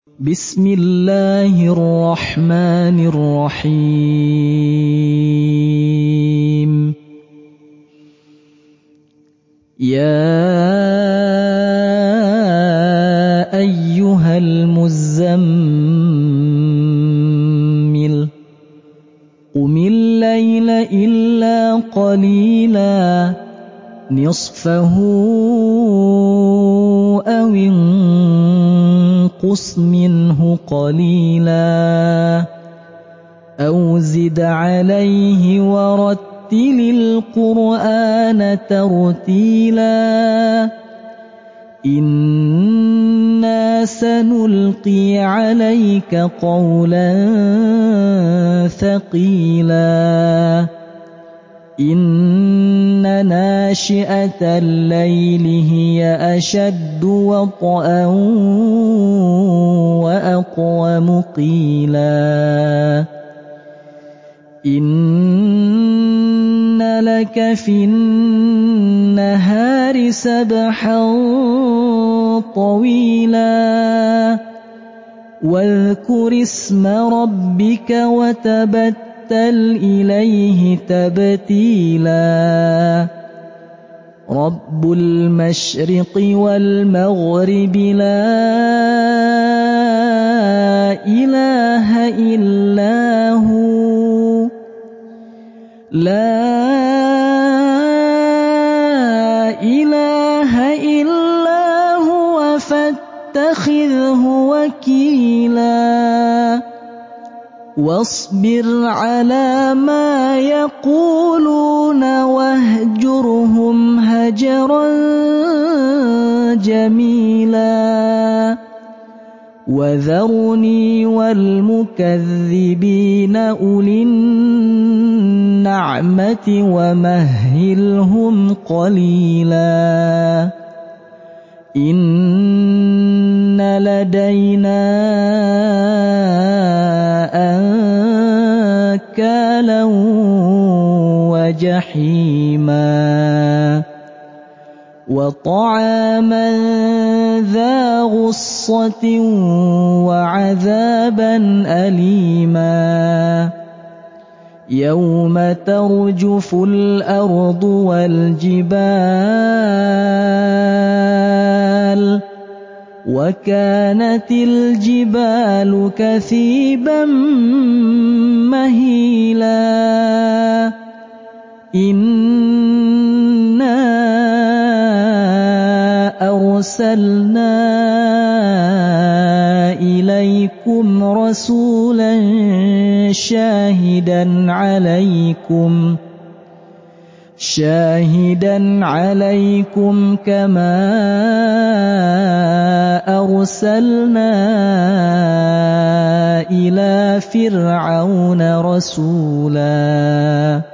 بسم الله الرحمن الرحيم يا أيها المزمل قم الليل إلا قليلا نصفه أو انقص منه قليلا أو زد عليه ورتل القرآن ترتيلا إنا سنلقي عليك قولا ثقيلا إن ناشئة الليل هي أشد وطئا وأقوم قيلا إن لك في النهار سبحا طويلا واذكر اسم ربك وتبتل إليه تبتيلا رب المشرق والمغرب لا إله إلا هو لا إله إلا هو فاتخذه وكيلا واصبر على ما يقولون واهجرهم هجرا جميلا وذرني والمكذبين أولي النعمة ومهلهم قليلا إن لدينا أنكالا وجحيما وطعاما ذا غصة وعذابا أليما يوم ترجف الأرض والجبال وكانت الجبال كثيبا مهيلا إنا أرسلنا إليكم رسولا شاهدا عليكم كما أرسلنا إلى فرعون رسولا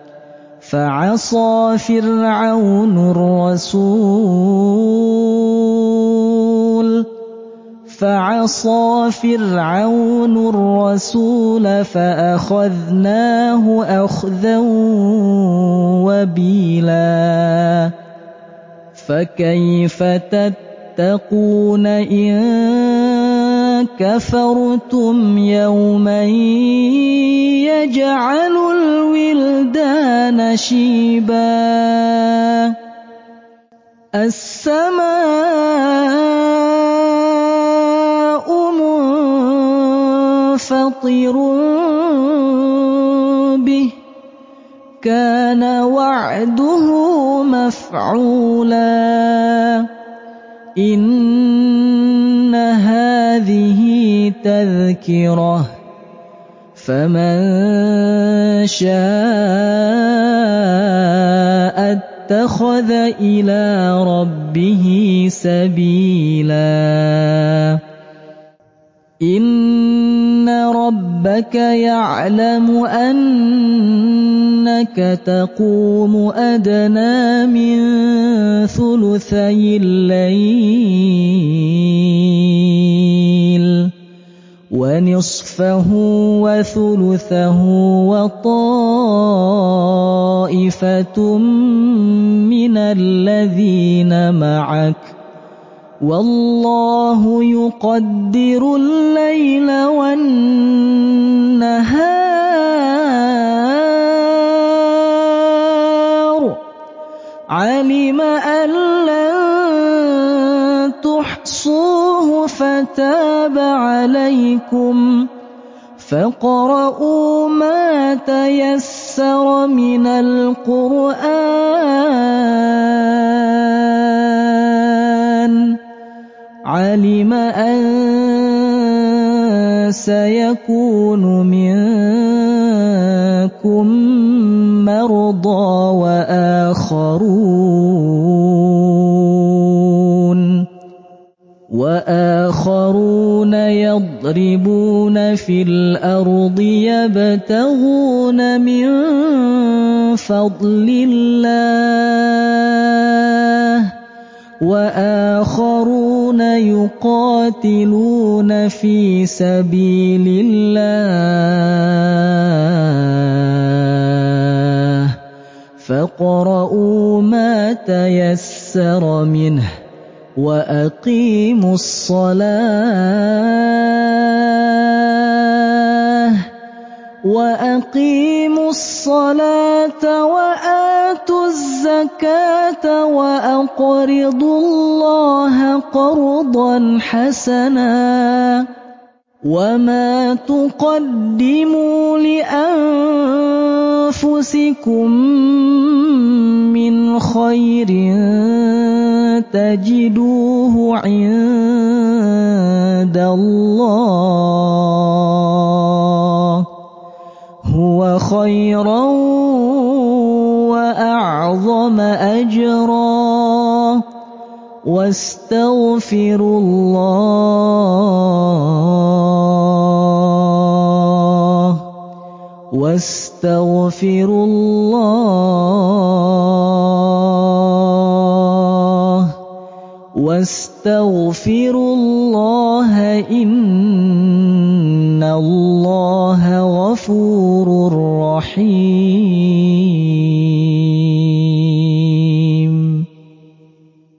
فعصى فرعون الرسول فأخذناه أخذا وبيلا فكيف تتقون إن كفرتم يوما يجعل الولدان شيبا السماء منفطر به كان وعده مفعولا إن هذه تذكرة فمن شاء اتخذ إلى ربه سبيلا إن ربك يعلم أنك تقوم أدنى من ثلثي الليل ونصفه وثلثه وطائفة من الذين معك والله يقدر الليل والنهار علم أن لن تحصوه فتاب عليكم فاقرؤوا ما تيسر من القرآن علم أن سيكون منكم مرضى وآخرون يضربون في الأرض يبتغون من فضل الله وآخرون يقاتلون في سبيل الله فاقرؤوا ما تيسر منه وأقيموا الصلاة وآتوا الزكاة وأقرضوا الله قرضا حسنا وما تقدموا لأنفسكم من خير تجدوه عند الله هو خيرا وأعظم أجرا واستغفروا الله إن الله غفور رحيم